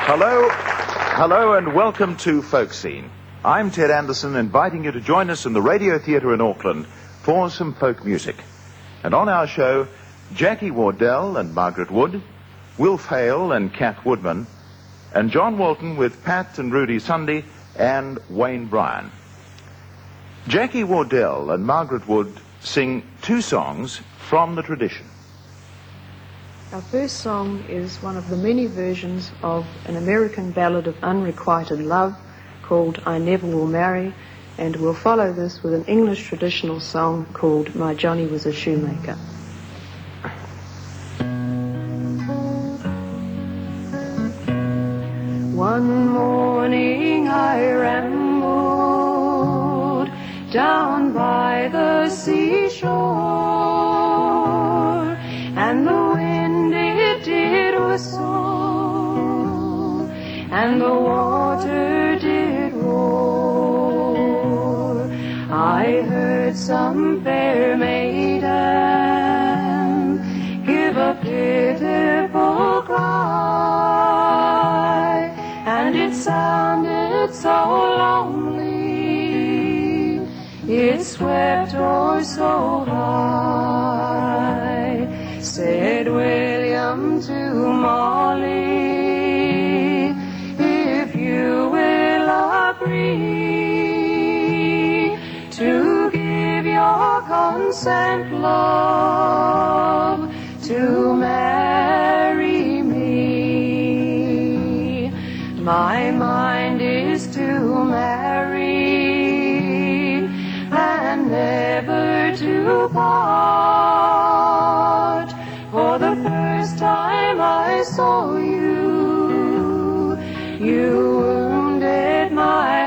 Hello and welcome to Folk Scene. I'm Ted Anderson, inviting you to join us in the Radio Theatre in Auckland for some folk music. And on our show, Jackie Wardell and Margaret Wood, Wilf Hale and Kath Woodman, and John Walton with Pat and Rudy Sunday and Wayne Bryan. Jackie Wardell and Margaret Wood sing two songs from the tradition. Our first song is one of the many versions of an American ballad of unrequited love called I Never Will Marry, and we'll follow this with an English traditional song called My Johnny Was a Shoemaker. One morning I rambled down by the seashore, and the wind it did whistle, and the water did roar. I heard some fair maiden give a pitiful cry, and it sounded so lonely, it swept o'er so high. Said William to Molly, if you will agree to give your consent, love, to marry me, my mind is to marry and never to part. For the first time I saw you, you wounded my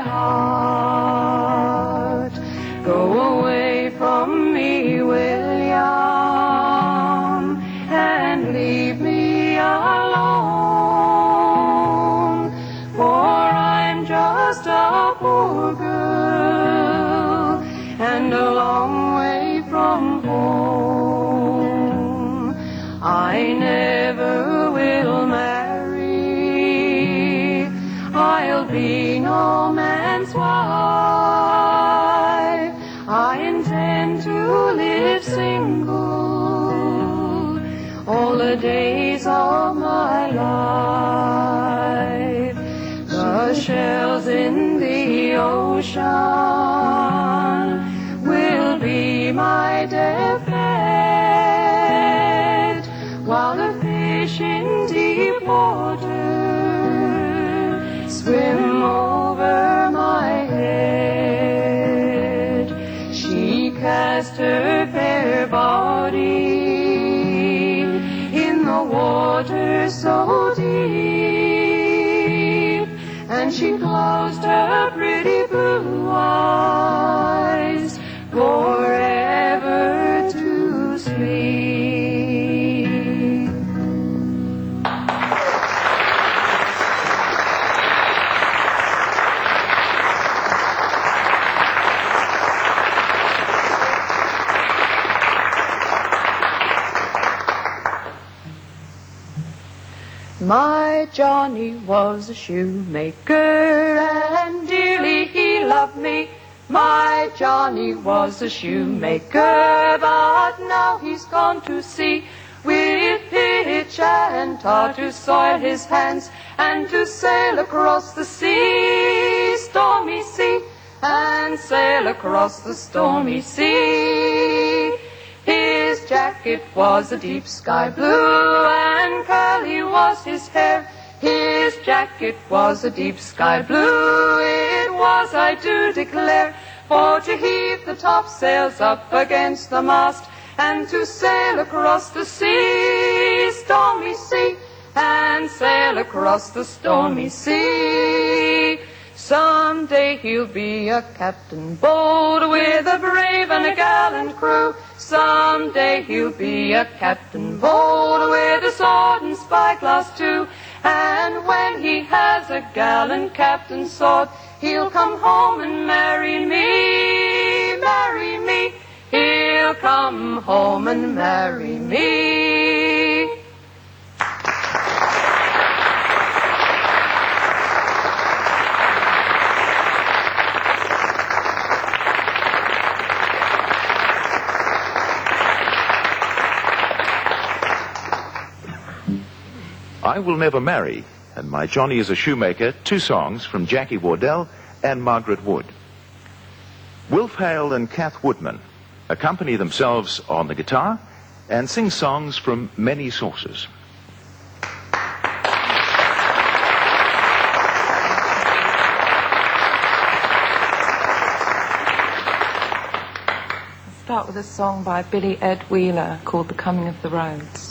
heart. Go away from me, William, and leave me alone, for I'm just a poor girl and a long way from home. I never will marry, I'll be no man's wife. I intend to live single all the days of my life. The shells in the ocean will be my deathbed, while the fish in deep water swim over my head. She cast her fair body in the water so deep, and she closed her pretty blue eyes forever to sleep. My Johnny was a shoemaker, and dearly he loved me. My Johnny was a shoemaker, but now he's gone to sea, with pitch and tar to soil his hands, and to sail across the sea, stormy sea, and sail across the stormy sea. His jacket was a deep sky blue, and curly was his hair. His jacket was a deep sky blue, it was, I do declare, for to heave the topsails up against the mast, and to sail across the sea, stormy sea, and sail across the stormy sea. Someday he'll be a captain bold, with a brave and a gallant crew. Someday he'll be a captain bold, with a sword and spyglass too. And when he has a gallant captain's sword, he'll come home and marry me, marry me. He'll come home and marry me. I Will Never Marry, and My Johnny is a Shoemaker, two songs from Jackie Wardell and Margaret Wood. Wilf Hale and Kath Woodman accompany themselves on the guitar and sing songs from many sources. Start with a song by Billy Ed Wheeler called The Coming of the Roads.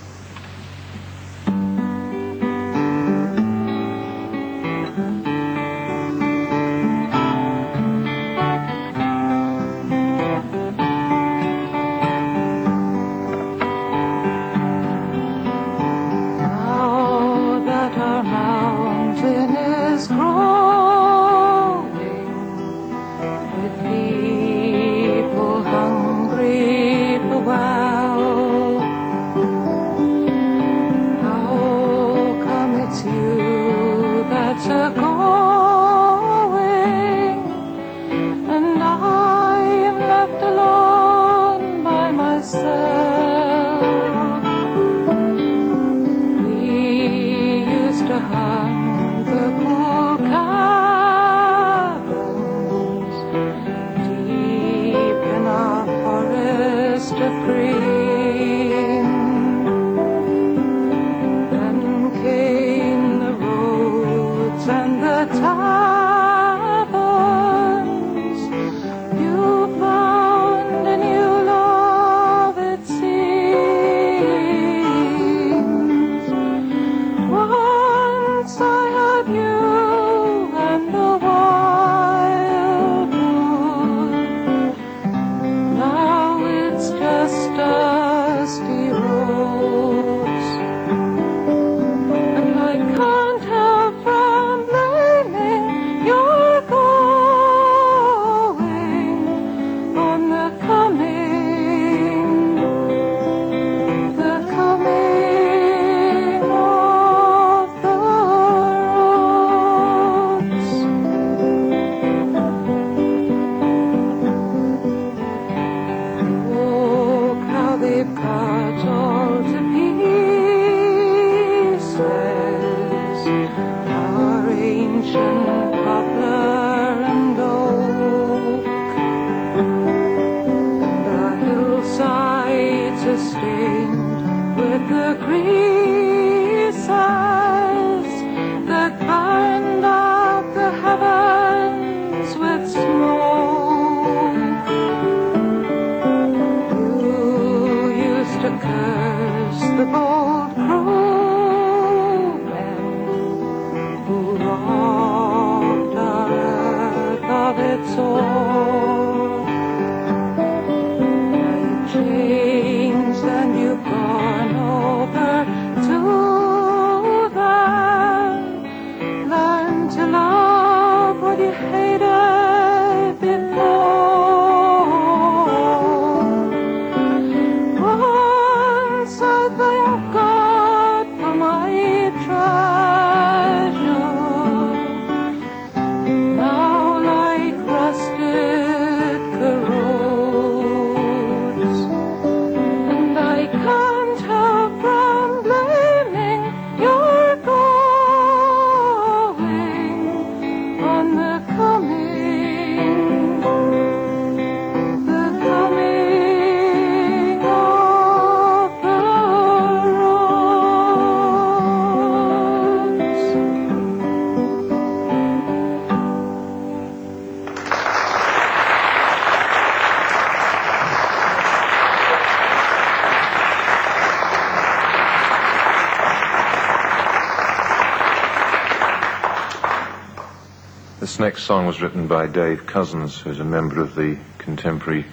This next song was written by Dave Cousins, who's a member of the contemporary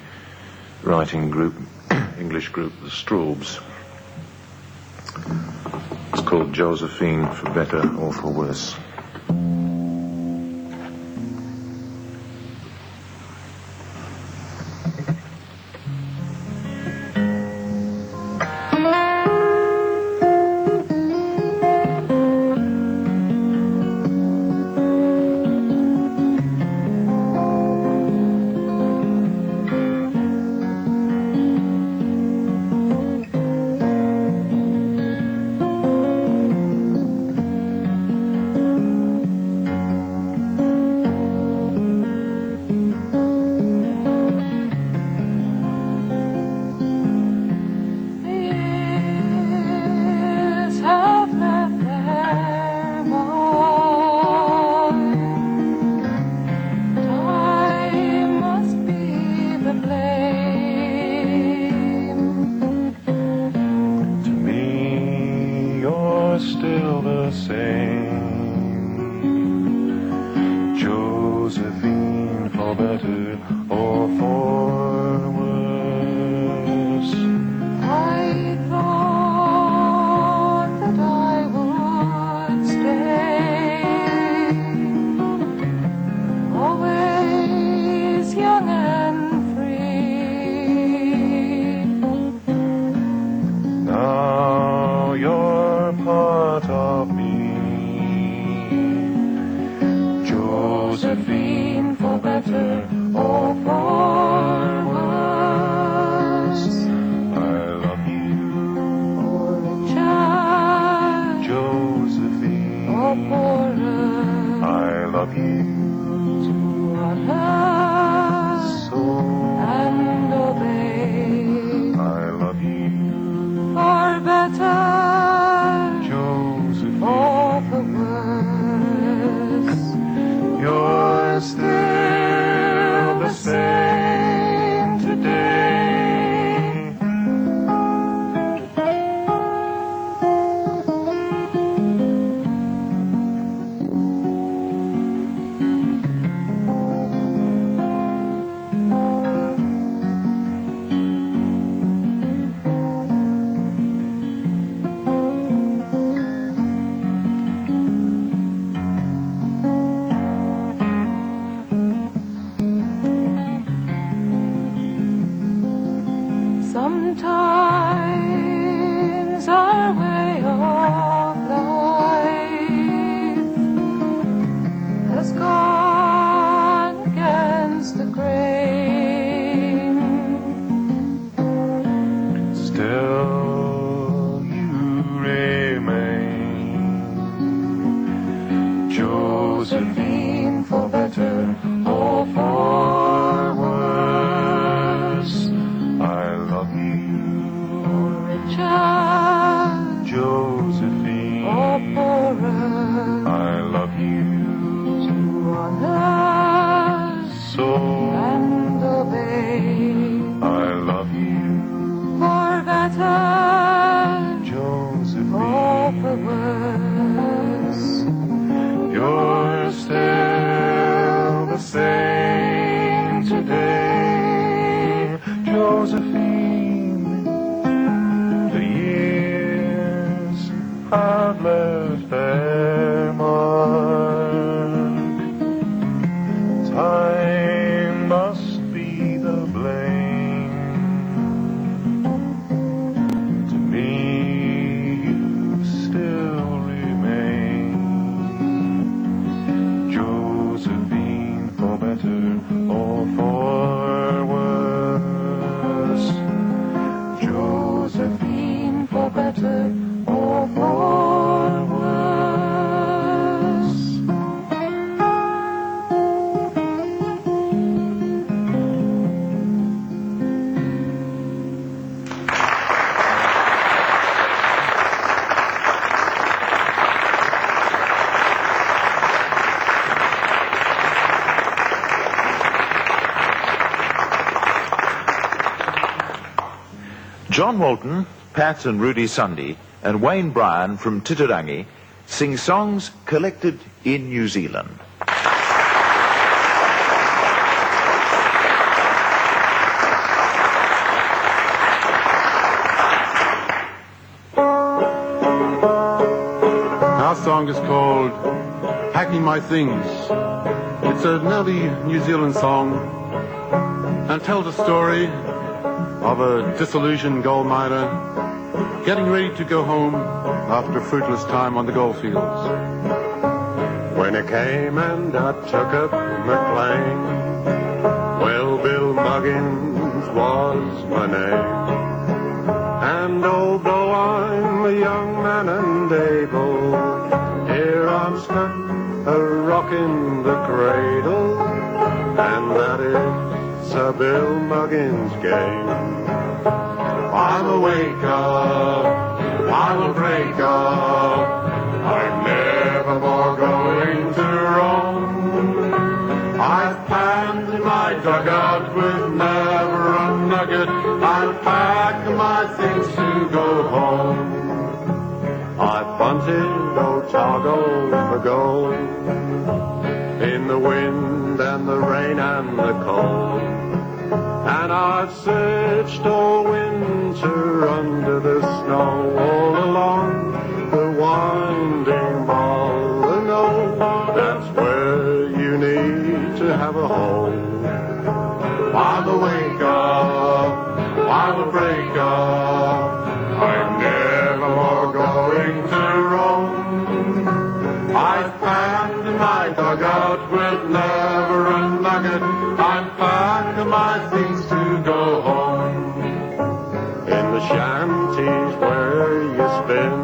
writing group, English group, the Straubs. It's called Josephine, for better or for worse. better or for worse. I thought that I would stay, always young and free. Now you're part of me, Josephine, for better or for worse. I love you, For a child Josephine. or poorer, I love you on her so. and obey. I love you, For better Josephine. or for worse. You're still the same today. Sometimes our way of life has gone against the grain. Still you remain, Josephine, for better or for worse. I love you, For a child Josephine. or poorer, I love you on earth so. and obey. I love you, For better or Josephine. for worse. You're still the same today, Josephine. The years have left their mark. Time must be the blame. To me, you still remain, Josephine, for better or for worse. Josephine, For better or for worse. John Walton, Pat and Rudy Sunday, and Wayne Bryan from Titirangi sing songs collected in New Zealand. Our song is called Packing My Things. It's an early New Zealand song and tells a story of a disillusioned gold miner getting ready to go home after a fruitless time on the gold fields. When I came and I took up McLean, well, Bill Muggins was my name. And although I'm a young man and able, here I'm stuck a-rocking the cradle, and that is Sir Bill Muggins' game. I'm a wake-up, I will break up, I'm never more going to roam. I've packed my dugout with never a nugget, I've packed my things to go home. I've bunted Otago for gold in the wind and the rain and the cold. And I've searched all winter under the snow all along the winding Molyneux. That's where you need to have a home. While the wake up, while the break up, I'm never more going to roam. I've packed my dugout with never a nugget. I'm packing my things to go home. In the shanties where you spin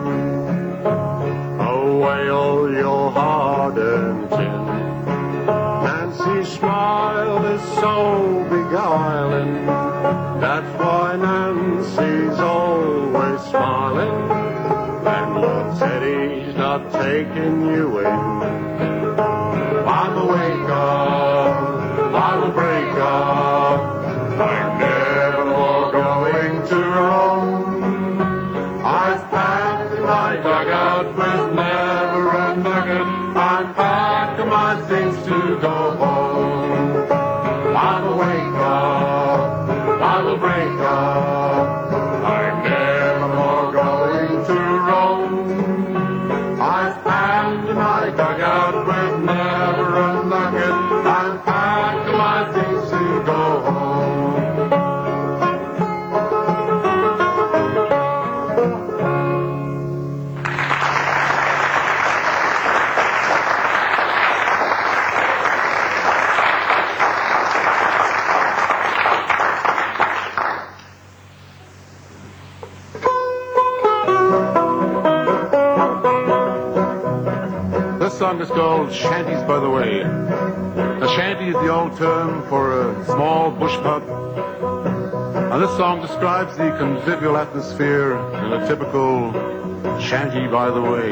away all your hard-earned tin, Nancy's smile is so beguiling. That's why Nancy's always smiling. And your Teddy's not taking you in. While the wake up, while the break up, I'm never more going to roam. I've packed my dugout with never a nugget. I'm packing my things to go home. While the wake up, while the break up, I'm never more going to roam. I've packed my dugout with never a nugget. I'm packing my things to go home. This song is called Shanties by the Way. A shanty is the old term for a small bush pub. And this song describes the convivial atmosphere in a typical shanty by the way.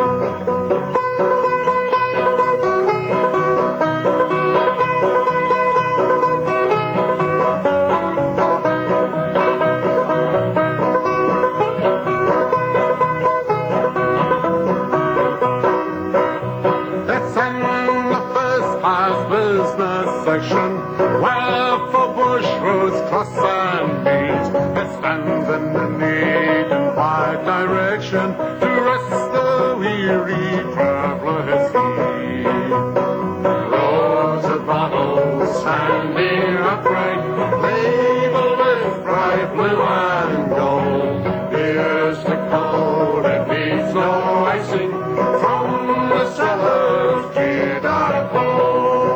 Section where for bush roads cross and meet, it stands in the neat and wide direction to rest the weary traveler's feet. Rows of bottles standing upright, labeled with bright blue and gold. Here's the cold, it needs no icing from the cellar's kid out cold.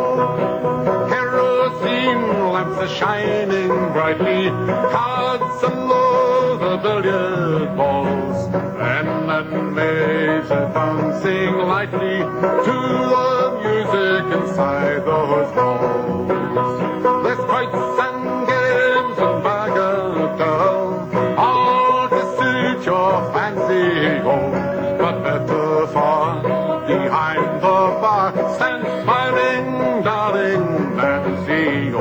Lamps are shining brightly, cards and low the billiard balls, and maids are dancing lightly to the music inside those halls. There's fights and games and bagatelle, all to suit your fancy home, but better far behind the bar stands smiling darling Nancy O.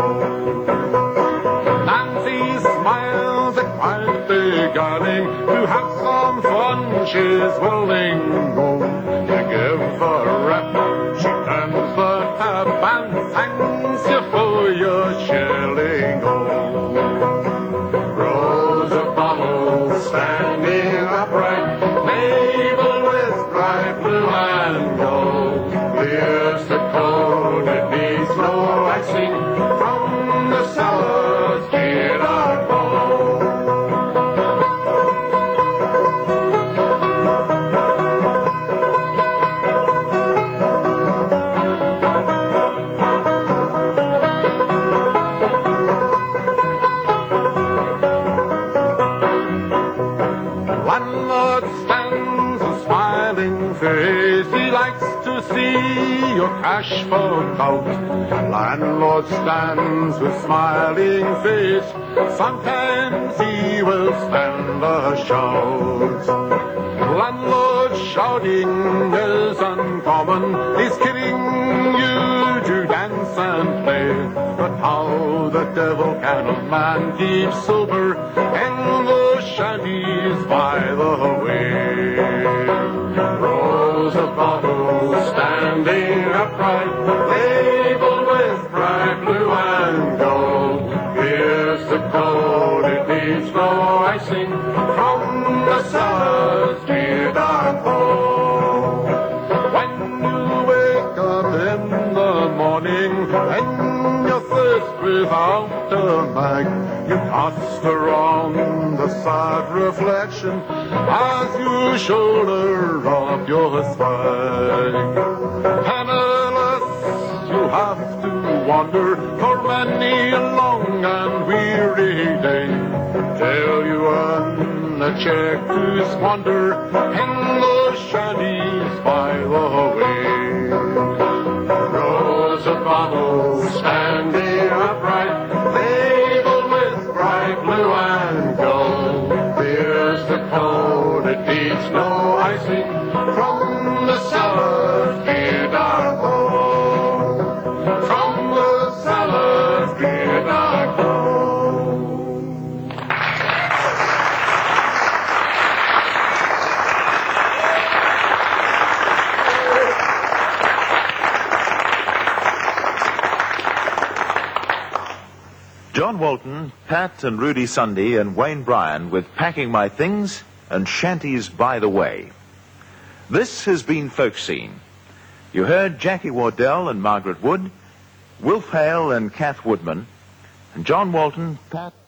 Nancy smiles at quite beguiling, to have some fun she's willing go. To give her a rap, she turns the tap and thanks you for your shilling gold. Rows of bottles standing upright, labeled with bright blue and gold. Here's the code, it needs no icing from the cellar's kid out cold. Landlord stands a smiling face, he likes to see your cash forked out. Landlord stands with smiling face, sometimes he will stand a shout. Landlord shouting is uncommon, he's kidding you to dance and play. But how the devil can a man keep sober in those shanties by the way? Rows of bottles stand standing upright, labeled with bright blue and gold. Here's the code, it needs no icing, from the cellar's clear dark hole. When you wake up in the morning and you're thirst without a mag, you cast around the sad reflection as you shoulder up your swag. Penniless, you have to wander for many a long and weary day, till you earn a check to squander in the shanties by the way. Rows of bottles standing upright, labeled with bright blue and gold. Here's the code, it needs no icing, from the cellar's clear dark hole. From the cellar's clear dark hole. John Walton, Pat and Rudy Sunday and Wayne Bryan with Packing My Things and Shanties by the Way. This has been Folk Scene. You heard Jackie Wardell and Margaret Wood, Wilf Hale and Kath Woodman, and John Walton, Pat...